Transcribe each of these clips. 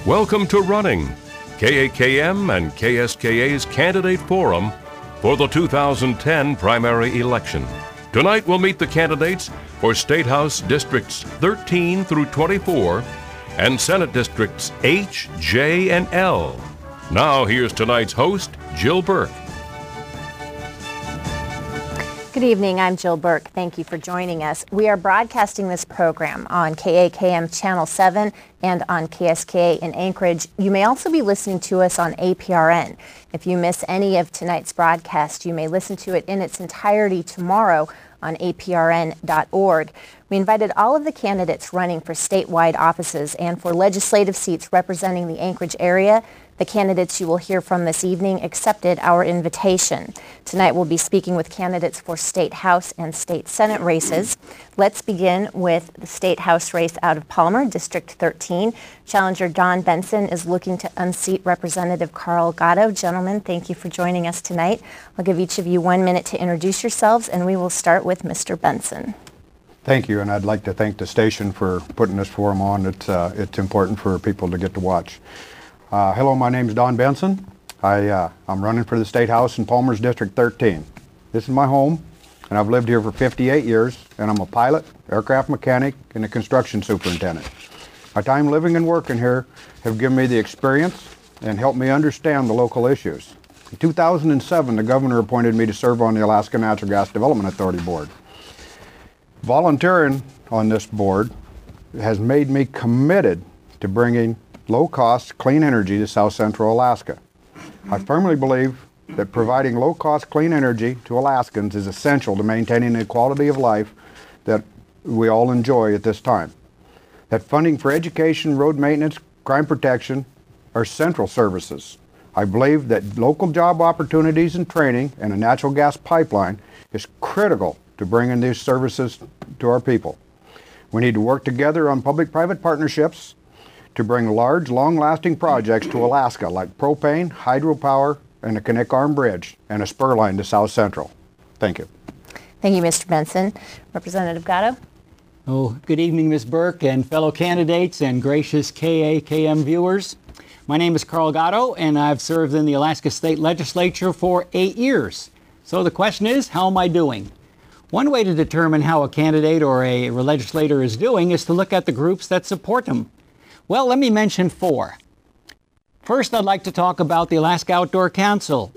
Welcome to Running, KAKM and KSKA's candidate forum for the 2010 primary election. Tonight we'll meet the candidates for State House Districts 13 through 24 and Senate Districts H, J, and L. Now here's tonight's host, Jill Burke. Good evening, I'm Jill Burke. Thank you for joining us. We are broadcasting this program on KAKM Channel 7 and on KSKA in Anchorage. You may also be listening to us on APRN. If you miss any of tonight's broadcast, you may listen to it in its entirety tomorrow on aprn.org. We invited all of the candidates running for statewide offices and for legislative seats representing the Anchorage area. The candidates you will hear from this evening accepted our invitation. Tonight we'll be speaking with candidates for State House and State Senate races. Let's begin with the State House race out of Palmer, District 13. Challenger Don Benson is looking to unseat Representative Carl Gatto. Gentlemen, thank you for joining us tonight. I'll give each of you 1 minute to introduce yourselves, and we will start with Mr. Benson. Thank you, and I'd like to thank the station for putting this forum on. It's important for people to get to watch. Hello, my name is Don Benson. I'm running for the State House in Palmer's District 13. This is my home, and I've lived here for 58 years, and I'm a pilot, aircraft mechanic, and a construction superintendent. My time living and working here have given me the experience and helped me understand the local issues. In 2007, the governor appointed me to serve on the Alaska Natural Gas Development Authority Board. Volunteering on this board has made me committed to bringing low-cost, clean energy to South Central Alaska. I firmly believe that providing low-cost, clean energy to Alaskans is essential to maintaining the quality of life that we all enjoy at this time. That funding for education, road maintenance, crime protection are central services. I believe that local job opportunities and training and a natural gas pipeline is critical to bringing these services to our people. We need to work together on public-private partnerships to bring large, long-lasting projects to Alaska like propane, hydropower, and the Knik Arm Bridge, and a spur line to South Central. Thank you. Thank you, Mr. Benson. Representative Gatto? Oh, good evening, Ms. Burke and fellow candidates and gracious KAKM viewers. My name is Carl Gatto, and I've served in the Alaska State Legislature for 8 years. So the question is, how am I doing? One way to determine how a candidate or a legislator is doing is to look at the groups that support them. Well, let me mention 4. First, I'd like to talk about the Alaska Outdoor Council.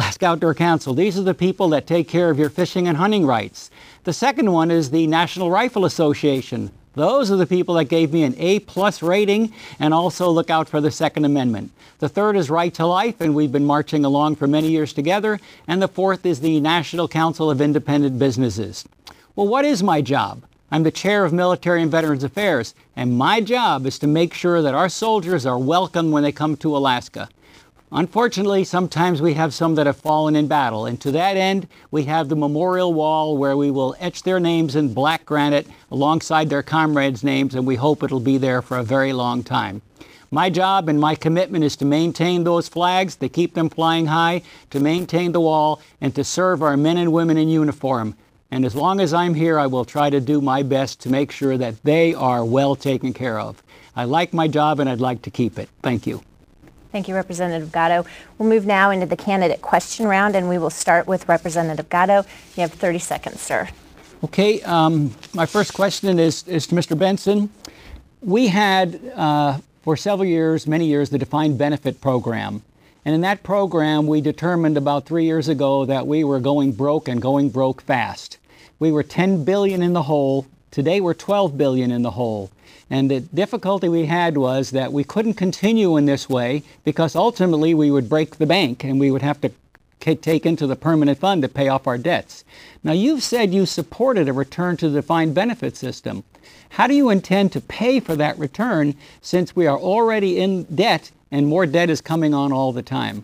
These are the people that take care of your fishing and hunting rights. The second one is the National Rifle Association. Those are the people that gave me an A+ rating and also look out for the Second Amendment. The third is Right to Life, and we've been marching along for many years together. And the fourth is the National Council of Independent Businesses. Well, what is my job? I'm the chair of Military and Veterans Affairs, and my job is to make sure that our soldiers are welcome when they come to Alaska. Unfortunately, sometimes we have some that have fallen in battle, and to that end, we have the memorial wall where we will etch their names in black granite alongside their comrades' names, and we hope it'll be there for a very long time. My job and my commitment is to maintain those flags, to keep them flying high, to maintain the wall, and to serve our men and women in uniform. And as long as I'm here, I will try to do my best to make sure that they are well taken care of. I like my job and I'd like to keep it. Thank you. Thank you, Representative Gatto. We'll move now into the candidate question round, and we will start with Representative Gatto. You have 30 seconds, sir. Okay, my first question is to Mr. Benson. We had, for several years, many years, the Defined Benefit Program. And in that program, we determined about 3 years ago that we were going broke and going broke fast. We were $10 billion in the hole. Today, we're $12 billion in the hole. And the difficulty we had was that we couldn't continue in this way because ultimately we would break the bank and we would have to take into the permanent fund to pay off our debts. Now, you've said you supported a return to the defined benefit system. How do you intend to pay for that return since we are already in debt and more debt is coming on all the time?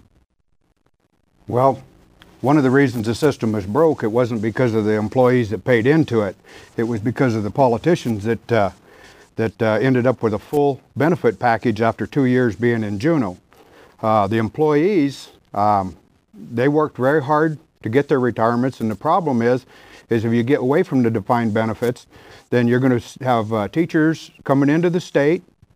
Well, one of the reasons the system was broke, it wasn't because of the employees that paid into it. It was because of the politicians that ended up with a full benefit package after 2 years being in Juneau. The employees, they worked very hard to get their retirements, and the problem is if you get away from the defined benefits, then you're going to have teachers coming into the state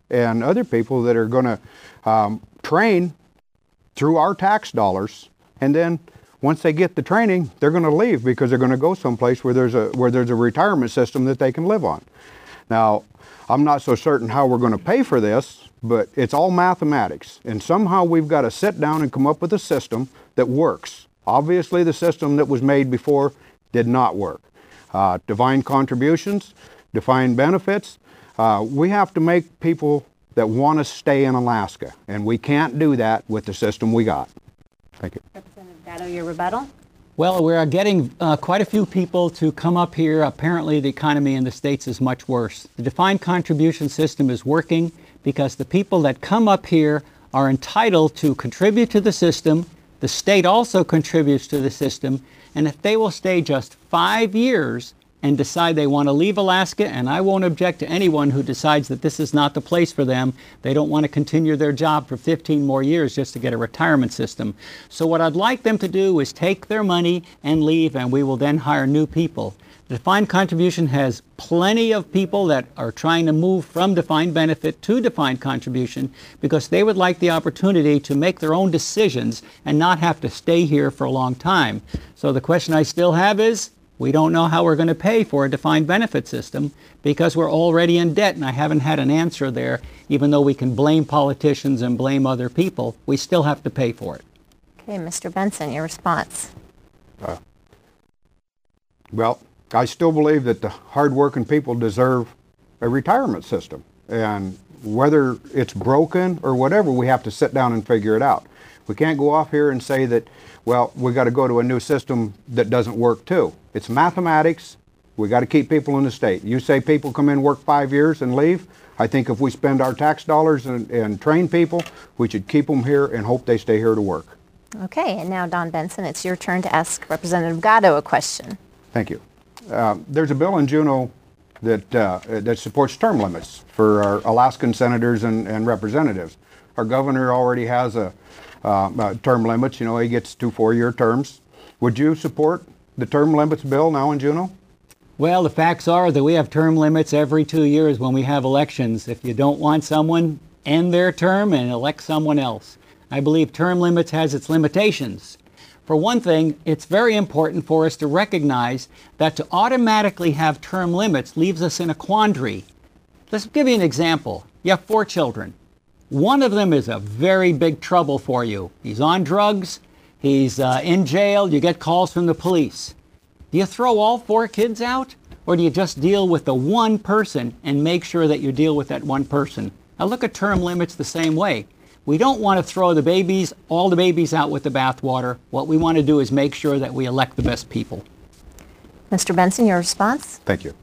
and other people that are going to train through our tax dollars, and then once they get the training, they're going to leave because they're going to go someplace where there's a retirement system that they can live on. Now, I'm not so certain how we're going to pay for this, but it's all mathematics, and somehow we've got to sit down and come up with a system that works. Obviously, the system that was made before did not work. Defined contributions, defined benefits. We have to make people that want to stay in Alaska, and we can't do that with the system we got. Thank you. Representative Gatto, your rebuttal? Well, we're getting quite a few people to come up here. Apparently, the economy in the States is much worse. The defined contribution system is working because the people that come up here are entitled to contribute to the system. The state also contributes to the system. And if they will stay just 5 years and decide they want to leave Alaska, and I won't object to anyone who decides that this is not the place for them, they don't want to continue their job for 15 more years just to get a retirement system. So what I'd like them to do is take their money and leave, and we will then hire new people. The defined contribution has plenty of people that are trying to move from defined benefit to defined contribution because they would like the opportunity to make their own decisions and not have to stay here for a long time. So the question I still have is, we don't know how we're going to pay for a defined benefit system because we're already in debt, and I haven't had an answer there. Even though we can blame politicians and blame other people, we still have to pay for it. Okay, Mr. Benson, your response. Well, I still believe that the hardworking people deserve a retirement system. And whether it's broken or whatever, we have to sit down and figure it out. We can't go off here and say that, well, we got to go to a new system that doesn't work too. It's mathematics. We got to keep people in the state. You say people come in, work 5 years and leave. I think if we spend our tax dollars and train people, we should keep them here and hope they stay here to work. Okay, and now Don Benson, it's your turn to ask Representative Gatto a question. Thank you. There's a bill in Juneau that supports term limits for our Alaskan senators and representatives. Our governor already has term limits. You know, he gets 2 4-year terms. Would you support the term limits bill now in Juneau? Well, the facts are that we have term limits every 2 years when we have elections. If you don't want someone, end their term and elect someone else. I believe term limits has its limitations. For one thing, it's very important for us to recognize that to automatically have term limits leaves us in a quandary. Let's give you an example. You have 4 children. One of them is a very big trouble for you. He's on drugs, he's in jail, you get calls from the police. Do you throw all 4 kids out? Or do you just deal with the one person and make sure that you deal with that one person? Now look at term limits the same way. We don't want to throw all the babies out with the bathwater. What we want to do is make sure that we elect the best people. Mr. Benson, your response? Thank you.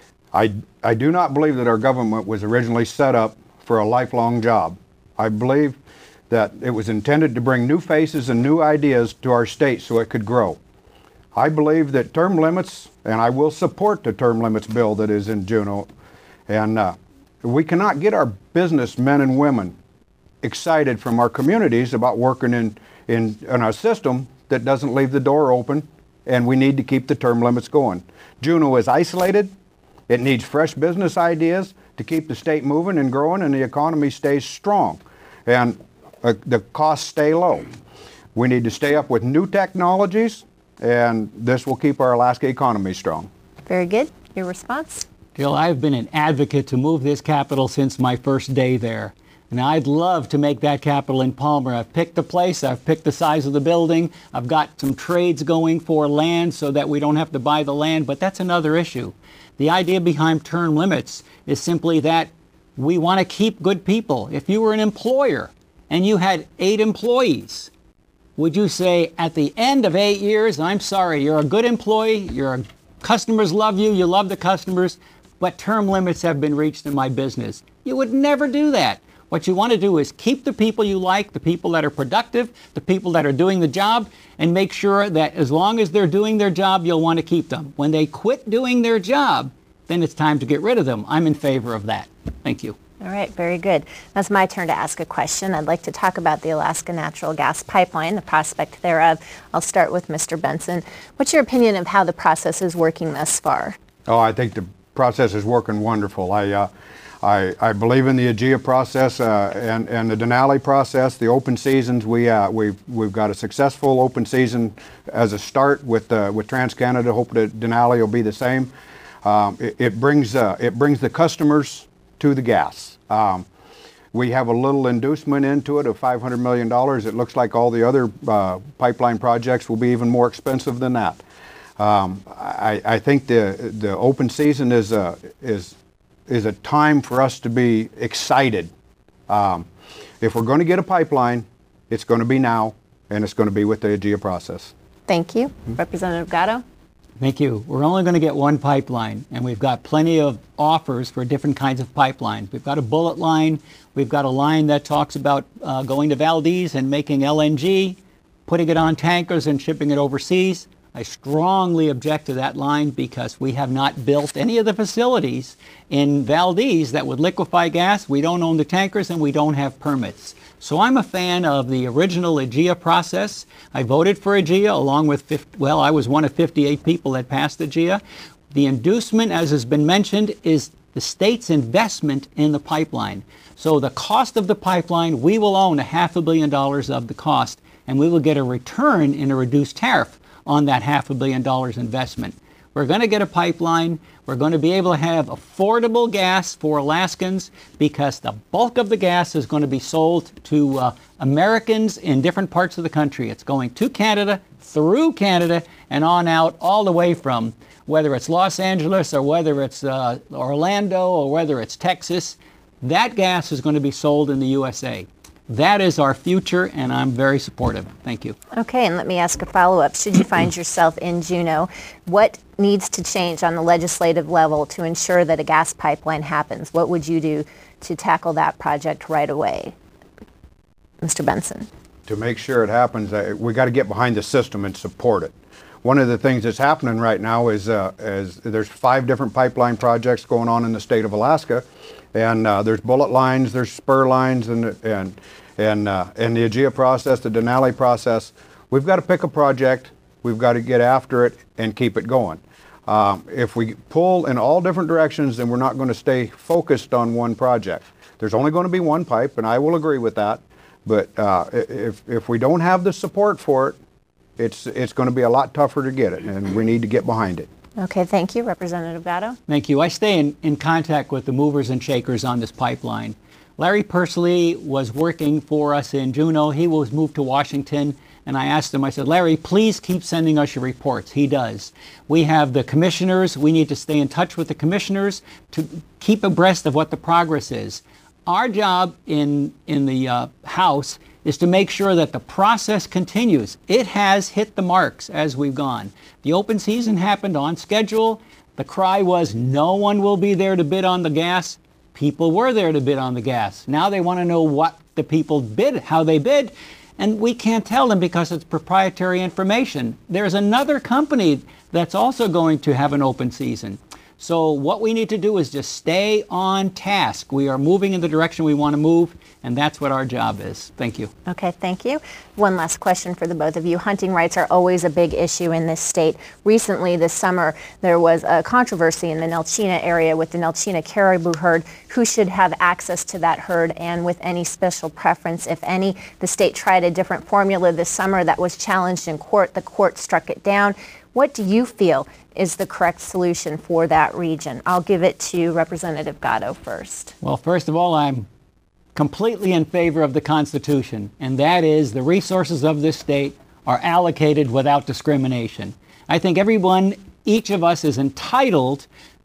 I do not believe that our government was originally set up for a lifelong job. I believe that it was intended to bring new faces and new ideas to our state so it could grow. I believe that term limits, and I will support the term limits bill that is in Juneau, and we cannot get our businessmen and women excited from our communities about working in a system that doesn't leave the door open, and we need to keep the term limits going. Juneau is isolated. It needs fresh business ideas to keep the state moving and growing, and the economy stays strong, and the costs stay low. We need to stay up with new technologies, and this will keep our Alaska economy strong. Very good. Your response? Jill, I've been an advocate to move this capital since my first day there. And I'd love to make that capital in Palmer. I've picked the place, I've picked the size of the building, I've got some trades going for land so that we don't have to buy the land, but that's another issue. The idea behind term limits is simply that we want to keep good people. If you were an employer and you had 8 employees, would you say at the end of 8 years, I'm sorry, you're a good employee, customers love you, you love the customers, but term limits have been reached in my business? You would never do that. What you want to do is keep the people you like, the people that are productive, the people that are doing the job, and make sure that as long as they're doing their job, you'll want to keep them. When they quit doing their job, then it's time to get rid of them. I'm in favor of that. Thank you. All right, very good. Now it's my turn to ask a question. I'd like to talk about the Alaska Natural Gas Pipeline, the prospect thereof. I'll start with Mr. Benson. What's your opinion of how the process is working thus far? Oh, I think the process is working wonderful. I believe in the AGIA process and the Denali process, the open seasons. We've got a successful open season as a start with TransCanada. Hope that Denali will be the same. It brings the customers to the gas. We have a little inducement into it of $500 million. It looks like all the other pipeline projects will be even more expensive than that. I think the open season is a time for us to be excited. If we're going to get a pipeline, it's going to be now, and it's going to be with the AGIA process. Thank you. Representative Gatto? Thank you. We're only going to get one pipeline, and we've got plenty of offers for different kinds of pipelines. We've got a bullet line. We've got a line that talks about going to Valdez and making LNG, putting it on tankers and shipping it overseas. I strongly object to that line because we have not built any of the facilities in Valdez that would liquefy gas. We don't own the tankers and we don't have permits. So I'm a fan of the original AGIA process. I voted for AGIA along with, I was one of 58 people that passed AGIA. The inducement, as has been mentioned, is the state's investment in the pipeline. So the cost of the pipeline, we will own $500 million of the cost, and we will get a return in a reduced tariff on that $500 million investment. We're going to get a pipeline. We're going to be able to have affordable gas for Alaskans because the bulk of the gas is going to be sold to Americans in different parts of the country. It's going to Canada, through Canada, and on out all the way from whether it's Los Angeles or whether it's Orlando or whether it's Texas. That gas is going to be sold in the USA. That is our future, and I'm very supportive. Thank you. Okay, and let me ask a follow-up. Should you find yourself in Juneau, what needs to change on the legislative level to ensure that a gas pipeline happens? What would you do to tackle that project right away? Mr. Benson. To make sure it happens, we got to get behind the system and support it. One of the things that's happening right now is there's 5 different pipeline projects going on in the state of Alaska, and there's bullet lines, there's spur lines, and the AGIA process, the Denali process. We've got to pick a project, we've got to get after it and keep it going. If we pull in all different directions, then we're not going to stay focused on one project. There's only going to be one pipe, and I will agree with that. But if we don't have the support for it, it's going to be a lot tougher to get it, and we need to get behind it. Okay, thank you. Representative Gatto. Thank you. I stay in contact with the movers and shakers on this pipeline. Larry Pursley was working for us in Juneau. He was moved to Washington, and I asked him, I said, Larry, please keep sending us your reports. He does. We have the commissioners. We need to stay in touch with the commissioners to keep abreast of what the progress is. Our job in the House is to make sure that the process continues. It has hit the marks as we've gone. The open season happened on schedule. The cry was no one will be there to bid on the gas. People were there to bid on the gas. Now they want to know what the people bid, how they bid, and we can't tell them because it's proprietary information. There's another company that's also going to have an open season. So what we need to do is just stay on task. We are moving in the direction we want to move, and that's what our job is. Thank you. Okay, thank you. One last question for the both of you. Hunting rights are always a big issue in this state. Recently, this summer, there was a controversy in the Nelchina area with the Nelchina caribou herd. Who should have access to that herd, and with any special preference, if any? The state tried a different formula this summer that was challenged in court. The court struck it down. What do you feel is the correct solution for that region? I'll give it to Representative Gatto first. Well, first of all, I'm completely in favor of the Constitution, and that is the resources of this state are allocated without discrimination. I think everyone, each of us, is entitled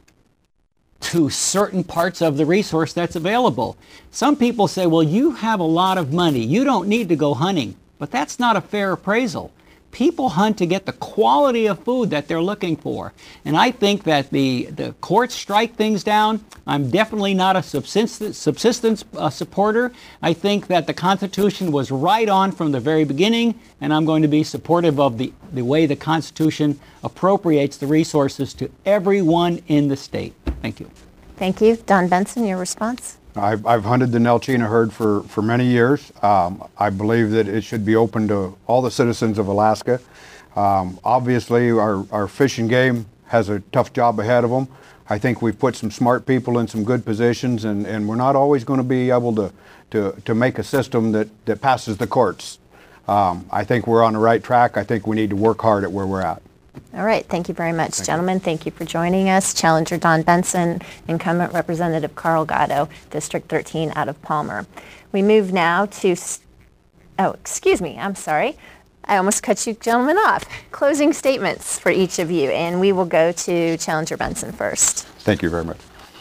to certain parts of the resource that's available. Some people say, well, you have a lot of money. You don't need to go hunting. But that's not a fair appraisal. People hunt to get the quality of food that they're looking for. And I think that the courts strike things down. I'm definitely not a subsistence supporter. I think that the Constitution was right on from the very beginning, and I'm going to be supportive of the way the Constitution appropriates the resources to everyone in the state. Thank you. Thank you. Don Benson, your response? I've hunted the Nelchina herd for many years. I believe that it should be open to all the citizens of Alaska. Obviously, our fish and game has a tough job ahead of them, I think we've put some smart people in some good positions, and we're not always going to be able to make a system that passes the courts. I think we're on the right track. I think we need to work hard at where we're at. All right. Thank you very much, gentlemen. Thank you for joining us. Challenger Don Benson, incumbent Representative Carl Gatto, District 13 out of Palmer. We move now to, oh, excuse me, I'm sorry. I almost cut you gentlemen off. Closing statements for each of you, and we will go to Challenger Benson first. Thank you very much.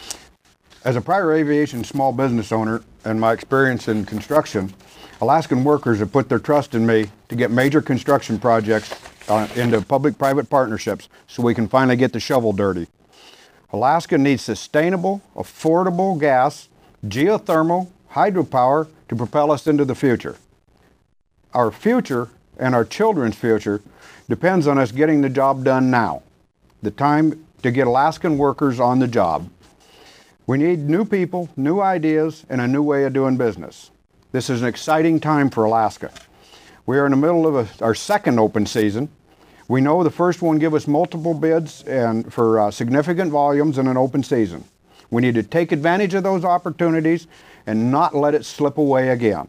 As a prior aviation small business owner and my experience in construction, Alaskan workers have put their trust in me to get major construction projects into public-private partnerships so we can finally get the shovel dirty. Alaska needs sustainable, affordable gas, geothermal, hydropower to propel us into the future. Our future and our children's future depends on us getting the job done now. The time to get Alaskan workers on the job. We need new people, new ideas, and a new way of doing business. This is an exciting time for Alaska. We are in the middle of our second open season. We know the first one gave us multiple bids and for significant volumes in an open season. We need to take advantage of those opportunities and not let it slip away again.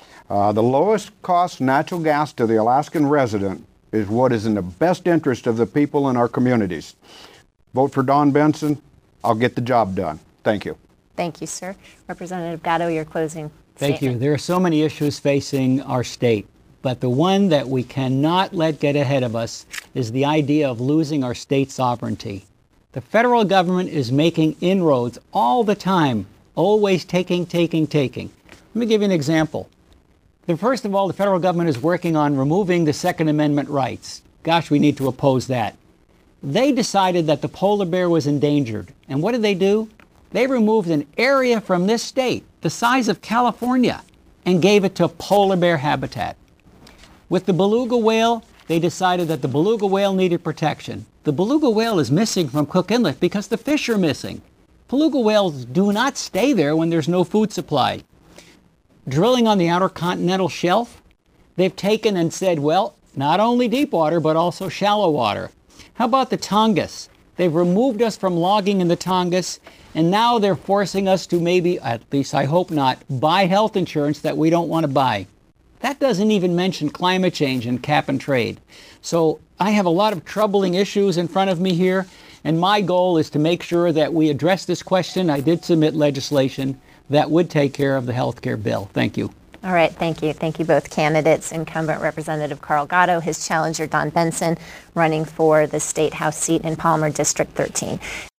The lowest cost natural gas to the Alaskan resident is what is in the best interest of the people in our communities. Vote for Don Benson. I'll get the job done. Thank you. Thank you, sir. Representative Gatto, your closing Thank statement. you. There are so many issues facing our state, but the one that we cannot let get ahead of us is the idea of losing our state sovereignty. The federal government is making inroads all the time, always taking. Let me give you an example. First of all, the federal government is working on removing the Second Amendment rights. Gosh, we need to oppose that. They decided that the polar bear was endangered. And what did they do? They removed an area from this state, the size of California, and gave it to polar bear habitat. With the beluga whale, they decided that the beluga whale needed protection. The beluga whale is missing from Cook Inlet because the fish are missing. Beluga whales do not stay there when there's no food supply. Drilling on the outer continental shelf, they've taken and said, well, not only deep water, but also shallow water. How about the Tongass? They've removed us from logging in the Tongass, and now they're forcing us to maybe, at least I hope not, buy health insurance that we don't want to buy. That doesn't even mention climate change and cap and trade. So I have a lot of troubling issues in front of me here, and my goal is to make sure that we address this question. I did submit legislation that would take care of the health care bill. Thank you. All right, thank you. Thank you both candidates, incumbent Representative Carl Gatto, his challenger Don Benson, running for the State House seat in Palmer District 13.